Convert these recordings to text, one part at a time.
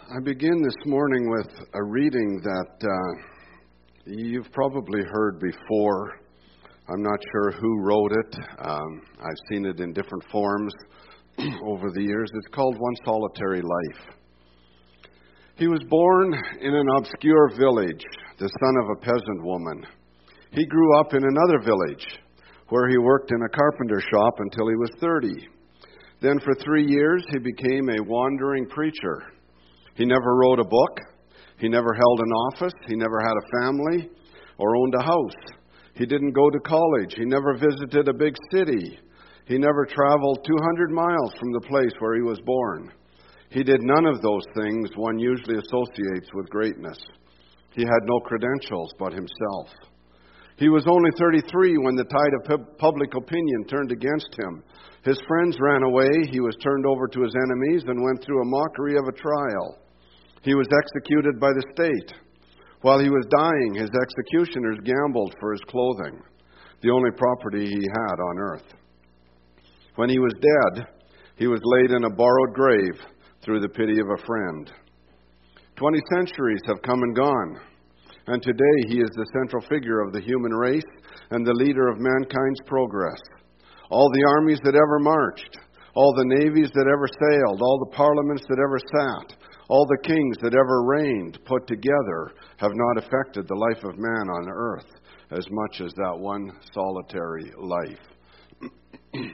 I begin this morning with a reading that you've probably heard before. I'm not sure who wrote it. I've seen it in different forms over the years. It's called One Solitary Life. He was born in an obscure village, the son of a peasant woman. He grew up in another village where he worked in a carpenter shop until he was 30. Then for 3 years he became a wandering preacher. He never wrote a book. He never held an office. He never had a family or owned a house. He didn't go to college. He never visited a big city. He never traveled 200 miles from the place where he was born. He did none of those things one usually associates with greatness. He had no credentials but himself. He was only 33 when the tide of public opinion turned against him. His friends ran away. He was turned over to his enemies and went through a mockery of a trial. He was executed by the state. While he was dying, his executioners gambled for his clothing, the only property he had on earth. When he was dead, he was laid in a borrowed grave through the pity of a friend. 20 centuries have come and gone, and today he is the central figure of the human race and the leader of mankind's progress. All the armies that ever marched, all the navies that ever sailed, all the parliaments that ever sat, all the kings that ever reigned put together have not affected the life of man on earth as much as that one solitary life.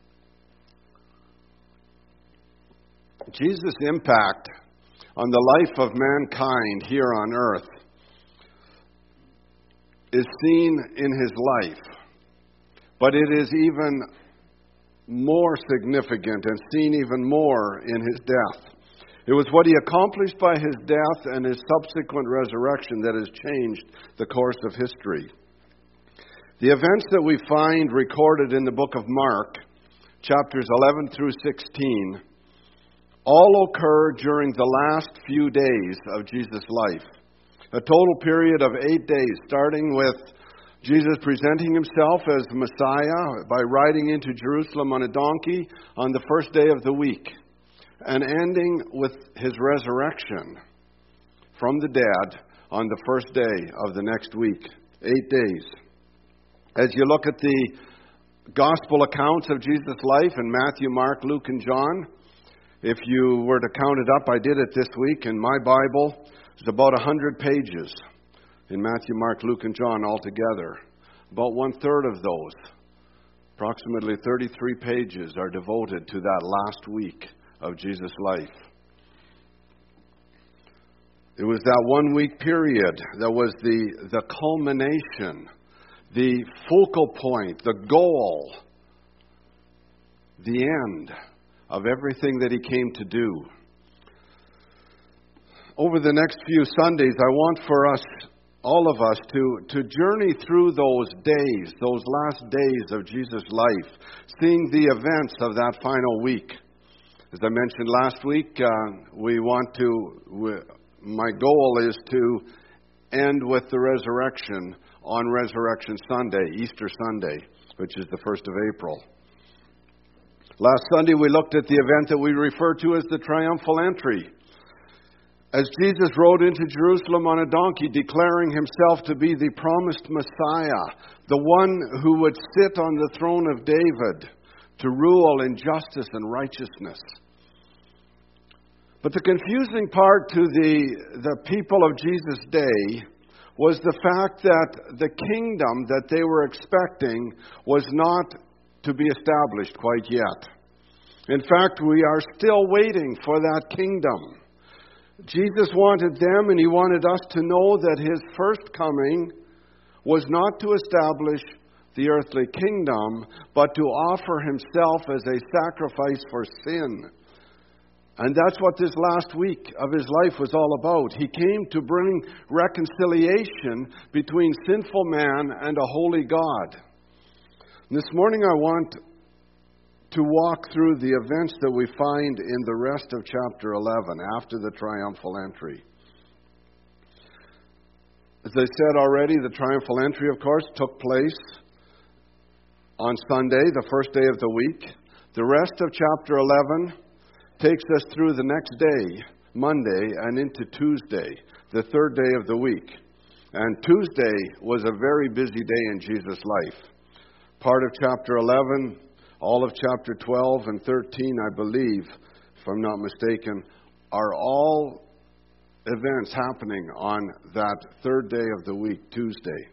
Jesus' impact on the life of mankind here on earth is seen in his life, but it is even more significant and seen even more in his death. It was what he accomplished by his death and his subsequent resurrection that has changed the course of history. The events that we find recorded in the book of Mark, chapters 11 through 16, all occur during the last few days of Jesus' life. A total period of 8 days, starting with Jesus presenting himself as the Messiah by riding into Jerusalem on a donkey on the first day of the week, and ending with his resurrection from the dead on the first day of the next week. 8 days. As you look at the gospel accounts of Jesus' life in Matthew, Mark, Luke, and John, if you were to count it up, I did it this week in my Bible, it's about 100 pages in Matthew, Mark, Luke, and John altogether. About 1/3 of those, approximately 33 pages, are devoted to that last week of Jesus' life. It was that 1 week period that was the culmination, the focal point, the goal, the end of everything that he came to do. Over the next few Sundays, I want for us, all of us, to journey through those days, those last days of Jesus' life, seeing the events of that final week. As I mentioned last week, my goal is to end with the resurrection on Resurrection Sunday, Easter Sunday, which is the 1st of April. Last Sunday we looked at the event that we refer to as the triumphal entry, as Jesus rode into Jerusalem on a donkey, declaring himself to be the promised Messiah, the one who would sit on the throne of David to rule in justice and righteousness. But the confusing part to the people of Jesus' day was the fact that the kingdom that they were expecting was not to be established quite yet. In fact, we are still waiting for that kingdom. Jesus wanted them, and he wanted us to know that his first coming was not to establish the earthly kingdom, but to offer himself as a sacrifice for sin. And that's what this last week of his life was all about. He came to bring reconciliation between sinful man and a holy God. This morning I want to walk through the events that we find in the rest of chapter 11 after the triumphal entry. As I said already, the triumphal entry, of course, took place on Sunday, the first day of the week. The rest of chapter 11 takes us through the next day, Monday and into Tuesday, the third day of the week. And Tuesday was a very busy day in Jesus' life. Part of chapter 11, all of chapter 12 and 13, I believe, if I'm not mistaken, are all events happening on that third day of the week, Tuesday.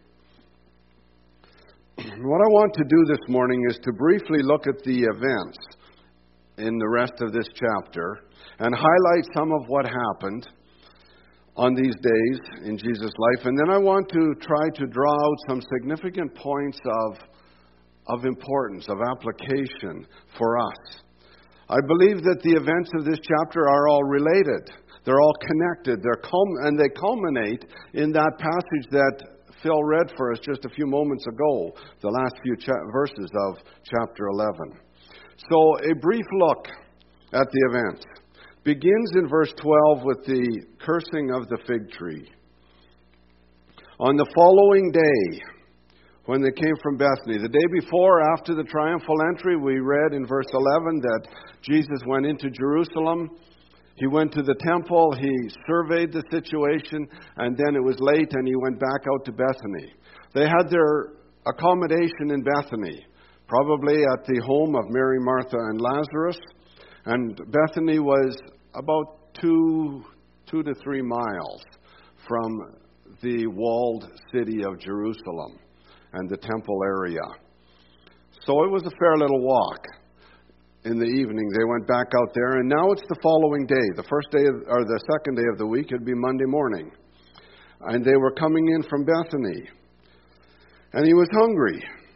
What I want to do this morning is to briefly look at the events in the rest of this chapter and highlight some of what happened on these days in Jesus' life. And then I want to try to draw out some significant points of importance, of application for us. I believe that the events of this chapter are all related. They're all connected. And they culminate in that passage that Phil read for us just a few moments ago, the last few verses of chapter 11. So a brief look at the events begins in verse 12 with the cursing of the fig tree. On the following day, when they came from Bethany, the day before, after the triumphal entry, we read in verse 11 that Jesus went into Jerusalem. He went to the temple, he surveyed the situation, and then it was late and he went back out to Bethany. They had their accommodation in Bethany, probably at the home of Mary, Martha, and Lazarus. And Bethany was about 2 to 3 miles from the walled city of Jerusalem and the temple area. So it was a fair little walk. In the evening, they went back out there, and now it's the following day. The second day of the week, it'd be Monday morning. And they were coming in from Bethany. And he was hungry.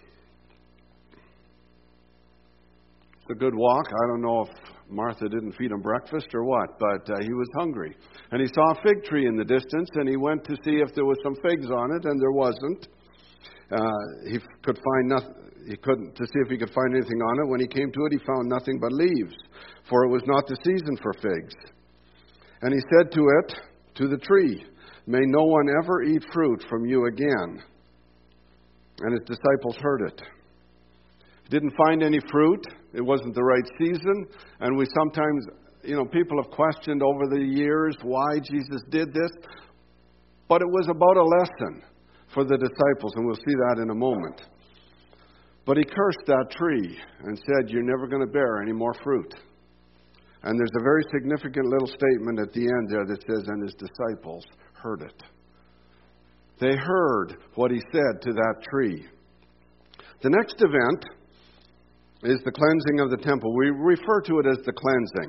It's a good walk. I don't know if Martha didn't feed him breakfast or what, but he was hungry. And he saw a fig tree in the distance, and he went to see if there was some figs on it, and there wasn't. He could find nothing. He couldn't to see if he could find anything on it. When he came to it, he found nothing but leaves, for it was not the season for figs. And he said to it, to the tree, "May no one ever eat fruit from you again." And his disciples heard it. He didn't find any fruit. It wasn't the right season. And we sometimes, people have questioned over the years why Jesus did this. But it was about a lesson for the disciples, and we'll see that in a moment. But he cursed that tree and said, "You're never going to bear any more fruit." And there's a very significant little statement at the end there that says, "And his disciples heard it." They heard what he said to that tree. The next event is the cleansing of the temple. We refer to it as the cleansing.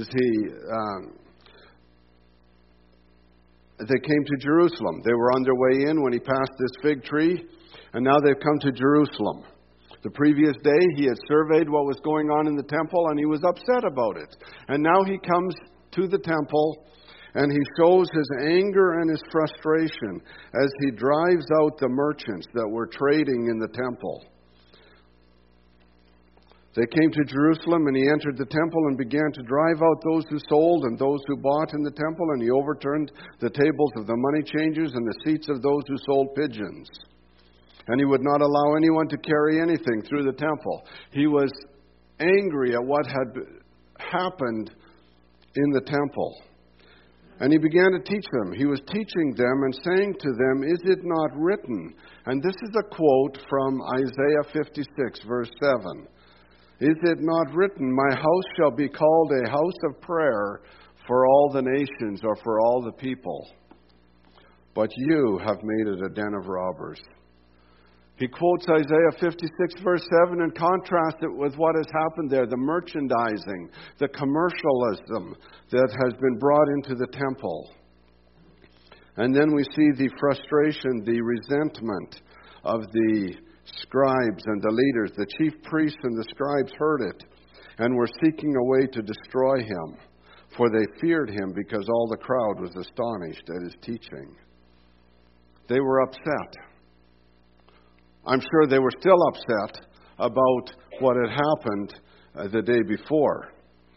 They came to Jerusalem. They were on their way in when he passed this fig tree, and now they've come to Jerusalem. The previous day, he had surveyed what was going on in the temple, and he was upset about it. And now he comes to the temple, and he shows his anger and his frustration as he drives out the merchants that were trading in the temple. They came to Jerusalem, and he entered the temple and began to drive out those who sold and those who bought in the temple, and he overturned the tables of the money changers and the seats of those who sold pigeons. And he would not allow anyone to carry anything through the temple. He was angry at what had happened in the temple. And he began to teach them. He was teaching them and saying to them, "Is it not written?" And this is a quote from Isaiah 56, verse 7. "Is it not written, my house shall be called a house of prayer for all the nations," or for all the people. "But you have made it a den of robbers." He quotes Isaiah 56, verse 7, and contrasts it with what has happened there, the merchandising, the commercialism that has been brought into the temple. And then we see the frustration, the resentment of the scribes and the leaders. The chief priests and the scribes heard it and were seeking a way to destroy him, for they feared him because all the crowd was astonished at his teaching. They were upset. I'm sure they were still upset about what had happened the day before,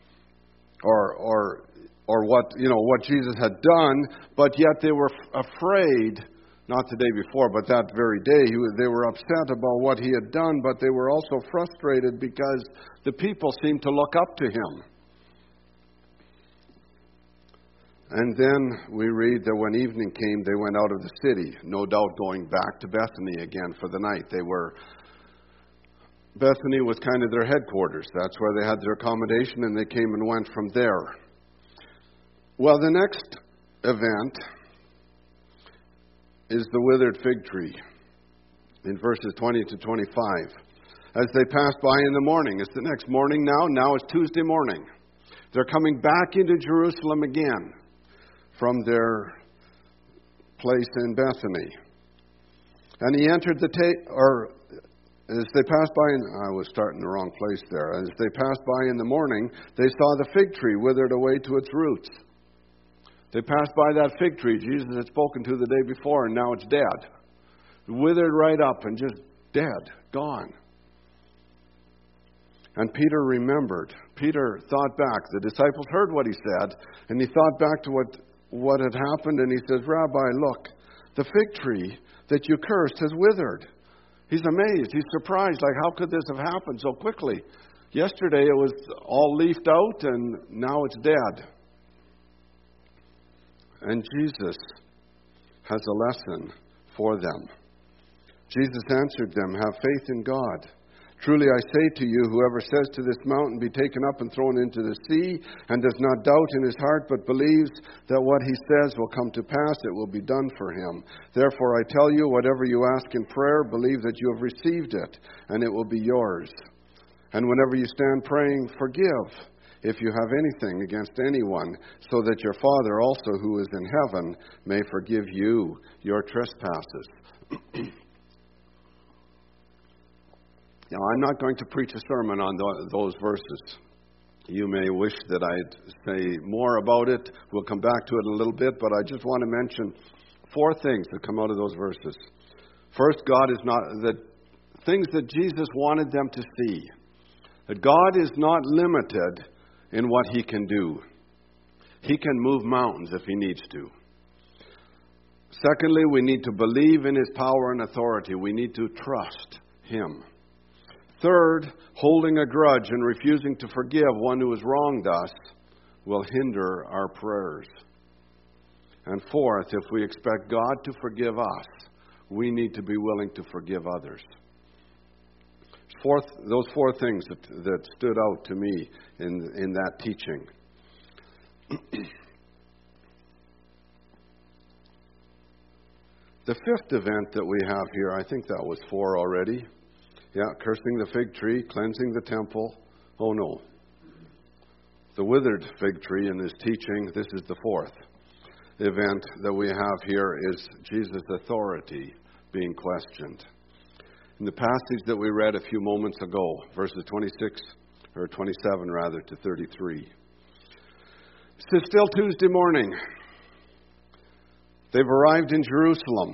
or what Jesus had done, but yet they were afraid. Not the day before, but that very day, they were upset about what he had done, but they were also frustrated because the people seemed to look up to him. And then we read that when evening came, they went out of the city, no doubt going back to Bethany again for the night. Bethany was kind of their headquarters. That's where they had their accommodation, and they came and went from there. Well, the next event is the withered fig tree in verses 20 to 25. As they passed by in the morning, it's the next morning now. Now it's Tuesday morning. They're coming back into Jerusalem again from their place in Bethany. And he entered as they passed by, I was starting the wrong place there. As they passed by in the morning, they saw the fig tree withered away to its roots. They passed by that fig tree Jesus had spoken to the day before, and now it's dead. Withered right up and just dead, gone. And Peter remembered. Peter thought back. The disciples heard what he said, and he thought back to what had happened, and he says, Rabbi, look, the fig tree that you cursed has withered. He's amazed. He's surprised. Like, how could this have happened so quickly? Yesterday it was all leafed out, and now it's dead. And Jesus has a lesson for them. Jesus answered them, have faith in God. Truly I say to you, whoever says to this mountain, be taken up and thrown into the sea, and does not doubt in his heart, but believes that what he says will come to pass, it will be done for him. Therefore I tell you, whatever you ask in prayer, believe that you have received it, and it will be yours. And whenever you stand praying, forgive if you have anything against anyone, so that your Father also who is in heaven may forgive you your trespasses. Now, I'm not going to preach a sermon on those verses. You may wish that I'd say more about it. We'll come back to it in a little bit, but I just want to mention 4 things that come out of those verses. First, the things that Jesus wanted them to see. That God is not limited in what He can do. He can move mountains if He needs to. Secondly, we need to believe in His power and authority. We need to trust Him. Third, holding a grudge and refusing to forgive one who has wronged us will hinder our prayers. And fourth, if we expect God to forgive us, we need to be willing to forgive others. Those 4 things that stood out to me in that teaching. The 5th event that we have here, I think that was 4 already. Yeah, cursing the fig tree, cleansing the temple. Oh no. The withered fig tree in his teaching, this is the 4th event that we have here, is Jesus' authority being questioned. In the passage that we read a few moments ago, verses 27 to 33. It's still Tuesday morning. They've arrived in Jerusalem.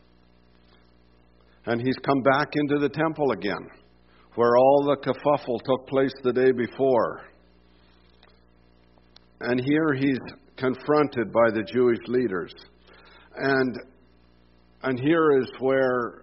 And he's come back into the temple again, where all the kerfuffle took place the day before. And here he's confronted by the Jewish leaders. And here is where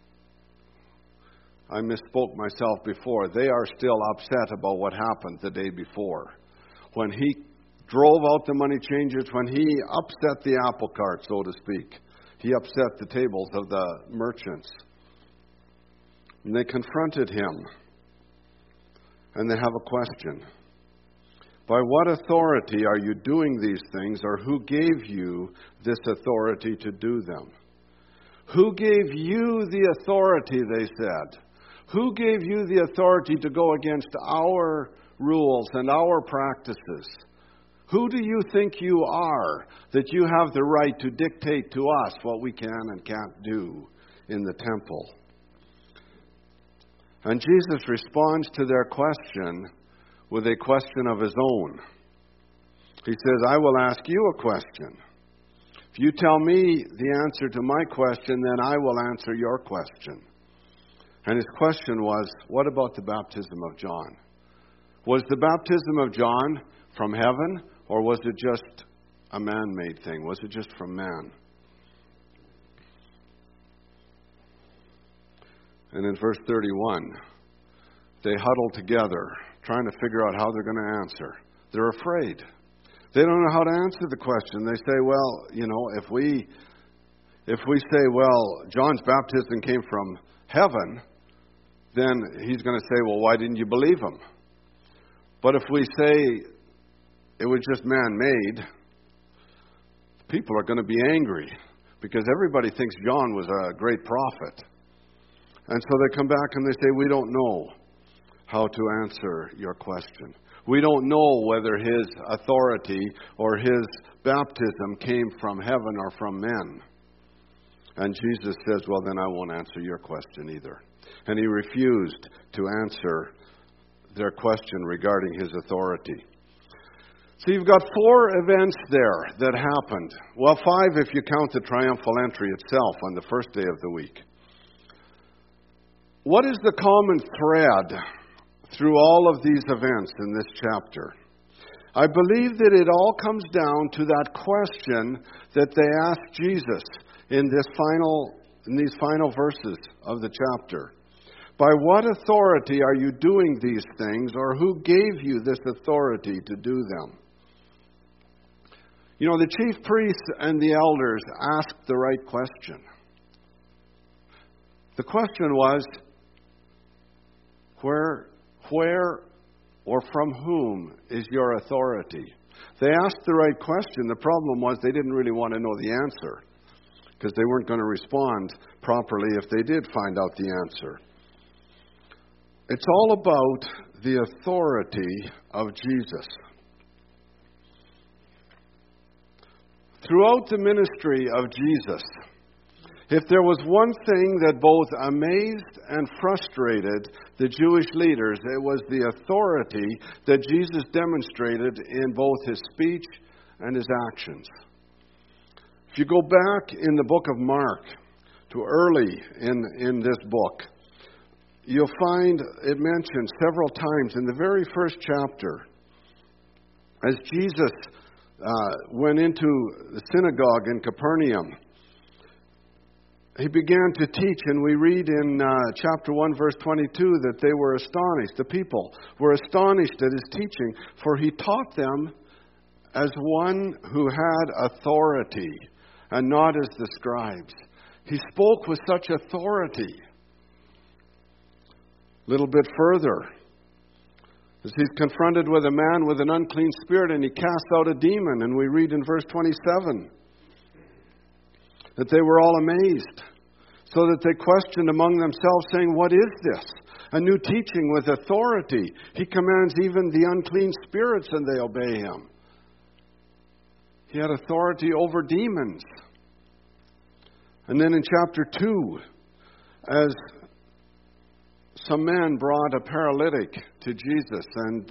I misspoke myself before. They are still upset about what happened the day before. When he drove out the money changers, when he upset the apple cart, so to speak. He upset the tables of the merchants. And they confronted him. And they have a question. By what authority are you doing these things, or who gave you this authority to do them? Who gave you the authority, they said. Who gave you the authority to go against our rules and our practices? Who do you think you are that you have the right to dictate to us what we can and can't do in the temple? And Jesus responds to their question with a question of his own. He says, I will ask you a question. If you tell me the answer to my question, then I will answer your question. And his question was, what about the baptism of John? Was the baptism of John from heaven, or was it just a man-made thing? Was it just from man? And in verse 31, they huddle together, trying to figure out how they're going to answer. They're afraid. They don't know how to answer the question. They say, well, if we say, well, John's baptism came from heaven, then he's going to say, well, why didn't you believe him? But if we say it was just man-made, people are going to be angry because everybody thinks John was a great prophet. And so they come back and they say, we don't know how to answer your question. We don't know whether his authority or his baptism came from heaven or from men. And Jesus says, well, then I won't answer your question either. And he refused to answer their question regarding his authority. So you've got 4 events there that happened. Well, 5 if you count the triumphal entry itself on the first day of the week. What is the common thread through all of these events in this chapter? I believe that it all comes down to that question that they asked Jesus in these final verses of the chapter. By what authority are you doing these things, or who gave you this authority to do them? The chief priests and the elders asked the right question. The question was, where or from whom is your authority? They asked the right question. The problem was they didn't really want to know the answer, because they weren't going to respond properly if they did find out the answer. It's all about the authority of Jesus. Throughout the ministry of Jesus, if there was one thing that both amazed and frustrated the Jewish leaders, it was the authority that Jesus demonstrated in both his speech and his actions. If you go back in the book of Mark, to early in this book, you'll find it mentioned several times in the very first chapter. As Jesus went into the synagogue in Capernaum, he began to teach, and we read in chapter 1, verse 22, that they were astonished. The people were astonished at his teaching, for he taught them as one who had authority, and not as the scribes. He spoke with such authority. A little bit further, as he's confronted with a man with an unclean spirit, and he casts out a demon, and we read in verse 27 that they were all amazed, so that they questioned among themselves, saying, what is this? A new teaching with authority. He commands even the unclean spirits, and they obey him. He had authority over demons. And then in chapter 2, as some men brought a paralytic to Jesus, and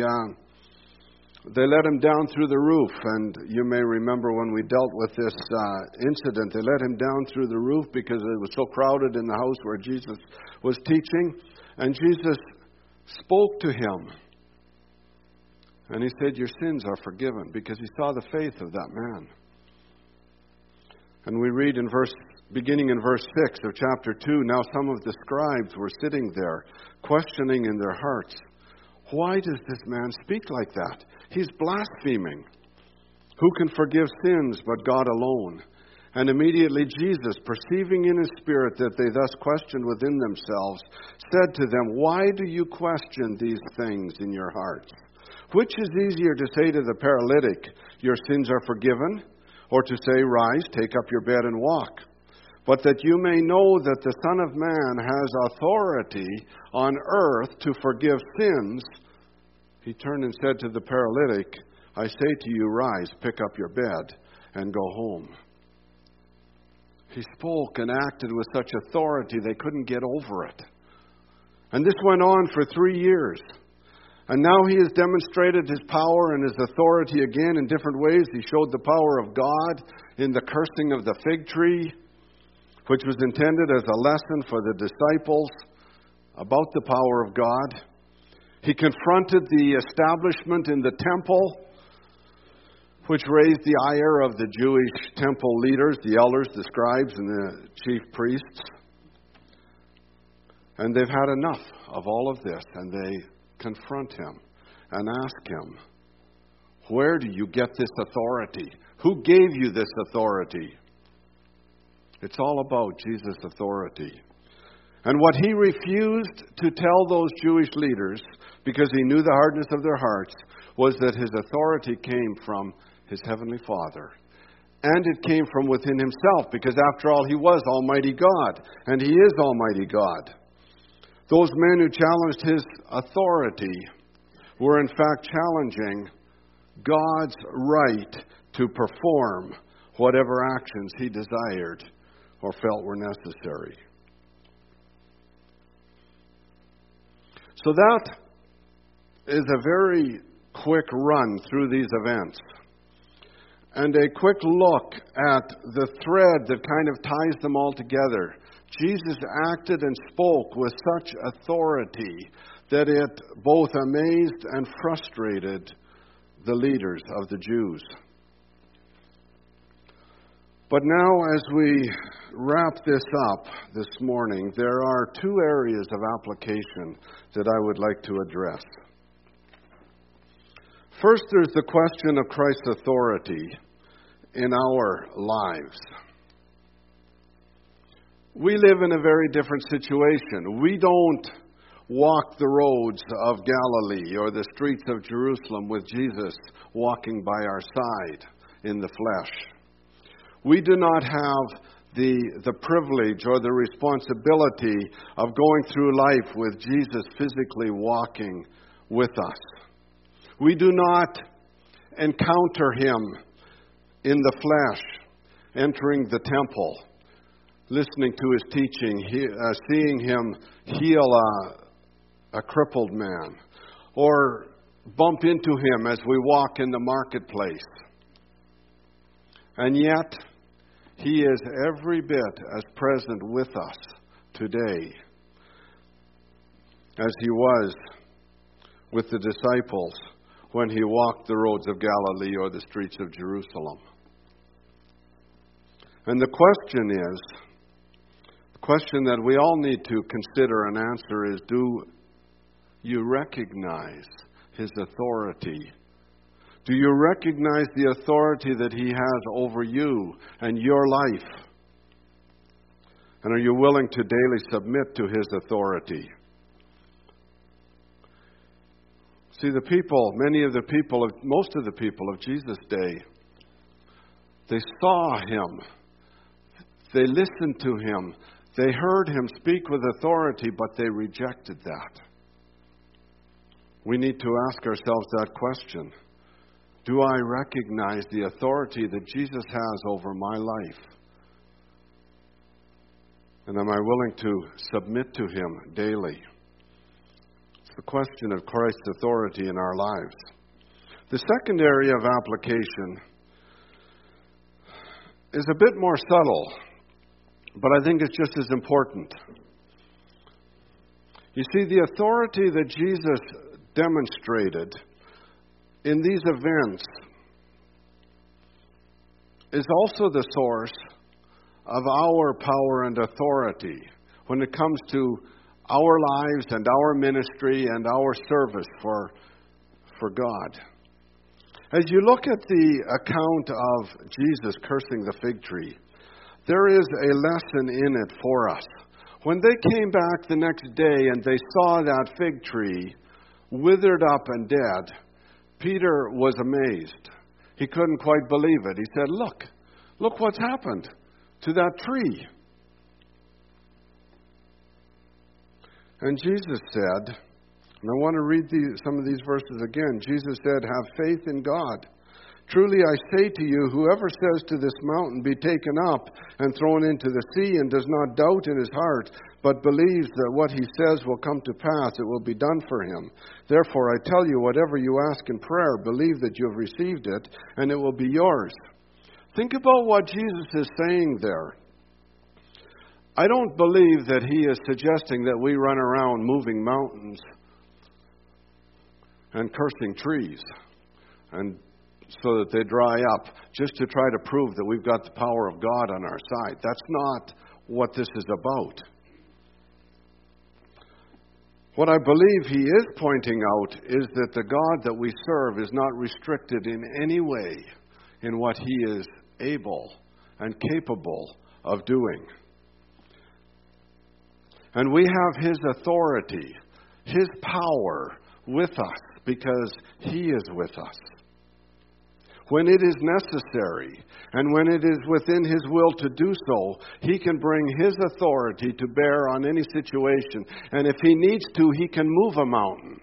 they let him down through the roof. And you may remember when we dealt with this incident, they let him down through the roof because it was so crowded in the house where Jesus was teaching. And Jesus spoke to him. And he said, your sins are forgiven, because he saw the faith of that man. And we read beginning in verse 6 of chapter 2, now some of the scribes were sitting there, questioning in their hearts, why does this man speak like that? He's blaspheming. Who can forgive sins but God alone? And immediately Jesus, perceiving in his spirit that they thus questioned within themselves, said to them, why do you question these things in your hearts? Which is easier to say to the paralytic, your sins are forgiven, or to say, rise, take up your bed and walk? But that you may know that the Son of Man has authority on earth to forgive sins, he turned and said to the paralytic, I say to you, rise, pick up your bed, and go home. He spoke and acted with such authority they couldn't get over it. And this went on for 3 years. And now he has demonstrated his power and his authority again in different ways. He showed the power of God in the cursing of the fig tree, which was intended as a lesson for the disciples about the power of God. He confronted the establishment in the temple, which raised the ire of the Jewish temple leaders, the elders, the scribes, and the chief priests. And they've had enough of all of this, and they confront him and ask him, Where do you get this authority? Who gave you this authority? It's all about Jesus' authority. And what he refused to tell those Jewish leaders, because he knew the hardness of their hearts, was that his authority came from his heavenly Father. And it came from within himself, because after all, he was Almighty God, and he is Almighty God. Those men who challenged his authority were in fact challenging God's right to perform whatever actions he desired or felt were necessary. So that is a very quick run through these events. And a quick look at the thread that kind of ties them all together. Jesus acted and spoke with such authority that it both amazed and frustrated the leaders of the Jews. But now, as we wrap this up this morning, there are two areas of application that I would like to address. First, there's the question of Christ's authority in our lives. We live in a very different situation. We don't walk the roads of Galilee or the streets of Jerusalem with Jesus walking by our side in the flesh. We do not have the privilege or the responsibility of going through life with Jesus physically walking with us. We do not encounter him in the flesh, entering the temple, listening to his teaching, seeing him heal a crippled man, or bump into him as we walk in the marketplace. And yet, he is every bit as present with us today as he was with the disciples when he walked the roads of Galilee or the streets of Jerusalem. And the question that we all need to consider and answer is, do you recognize his authority? Do you recognize the authority that he has over you and your life? And are you willing to daily submit to his authority? See, most of the people of Jesus' day, they saw him. They listened to him. They heard him speak with authority, but they rejected that. We need to ask ourselves that question. Do I recognize the authority that Jesus has over my life? And am I willing to submit to him daily? It's the question of Christ's authority in our lives. The second area of application is a bit more subtle, but I think it's just as important. You see, the authority that Jesus demonstrated in these events is also the source of our power and authority when it comes to our lives and our ministry and our service for God. As you look at the account of Jesus cursing the fig tree, there is a lesson in it for us. When they came back the next day and they saw that fig tree withered up and dead, Peter was amazed. He couldn't quite believe it. He said, look what's happened to that tree. And Jesus said, and I want to read some of these verses again. Jesus said, "Have faith in God. Truly I say to you, whoever says to this mountain, be taken up and thrown into the sea, and does not doubt in his heart, but believes that what he says will come to pass, it will be done for him. Therefore, I tell you, whatever you ask in prayer, believe that you have received it, and it will be yours." Think about what Jesus is saying there. I don't believe that he is suggesting that we run around moving mountains and cursing trees and so that they dry up, just to try to prove that we've got the power of God on our side. That's not what this is about. What I believe he is pointing out is that the God that we serve is not restricted in any way in what he is able and capable of doing. And we have his authority, his power with us because he is with us. When it is necessary and when it is within his will to do so, he can bring his authority to bear on any situation. And if he needs to, he can move a mountain.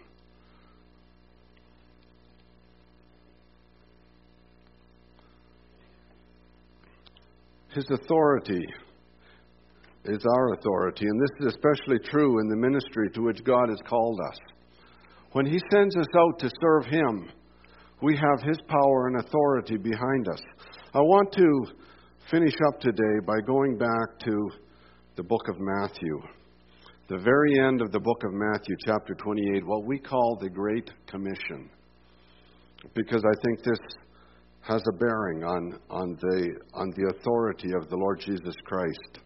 His authority is our authority, and this is especially true in the ministry to which God has called us. When he sends us out to serve him, we have his power and authority behind us. I want to finish up today by going back to the book of Matthew. The very end of the book of Matthew, chapter 28, what we call the Great Commission. Because I think this has a bearing on the authority of the Lord Jesus Christ.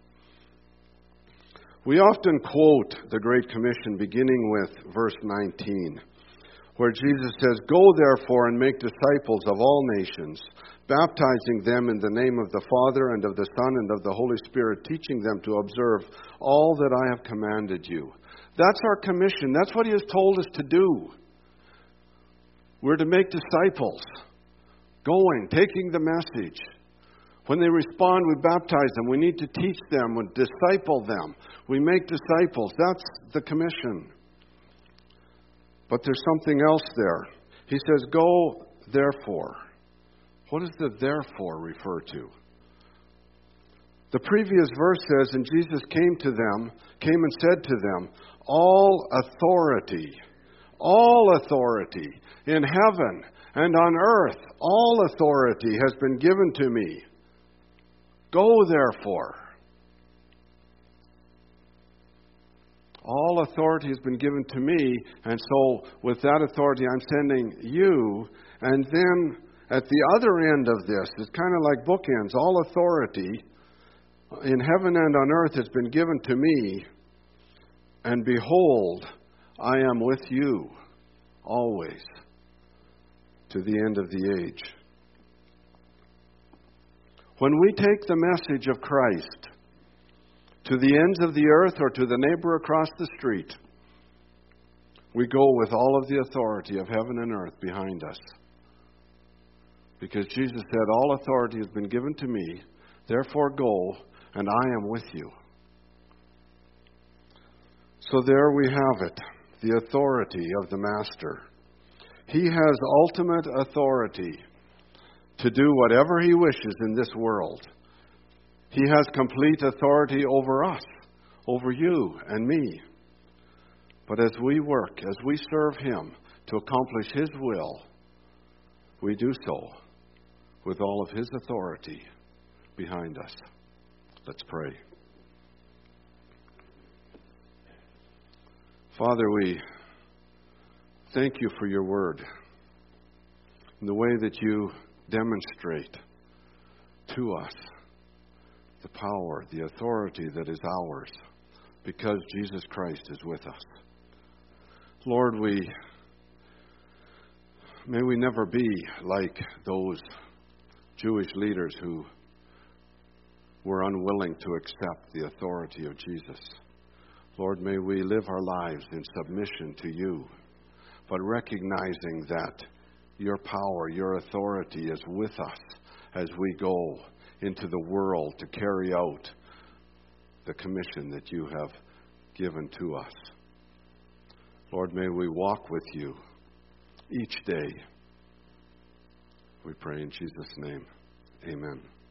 We often quote the Great Commission beginning with verse 19, where Jesus says, "Go therefore and make disciples of all nations, baptizing them in the name of the Father and of the Son and of the Holy Spirit, teaching them to observe all that I have commanded you." That's our commission. That's what he has told us to do. We're to make disciples, going, taking the message. When they respond, we baptize them. We need to teach them and disciple them. We make disciples. That's the commission. But there's something else there. He says, "Go therefore." What does the therefore refer to? The previous verse says, "And Jesus came and said to them, all authority in heaven and on earth, all authority has been given to me. Go therefore." All authority has been given to me, and so with that authority I'm sending you. And then at the other end of this, it's kind of like bookends. All authority in heaven and on earth has been given to me, and behold, I am with you always to the end of the age. When we take the message of Christ to the ends of the earth or to the neighbor across the street, we go with all of the authority of heaven and earth behind us. Because Jesus said, "All authority has been given to me, therefore go, and I am with you." So there we have it, the authority of the Master. He has ultimate authority to do whatever he wishes in this world. He has complete authority over us, over you and me. But as we work, as we serve him to accomplish his will, we do so with all of his authority behind us. Let's pray. Father, we thank you for your word and the way that you demonstrate to us the power, the authority that is ours because Jesus Christ is with us. Lord, may we never be like those Jewish leaders who were unwilling to accept the authority of Jesus. Lord, may we live our lives in submission to you, but recognizing that your power, your authority is with us as we go into the world to carry out the commission that you have given to us. Lord, may we walk with you each day. We pray in Jesus' name. Amen.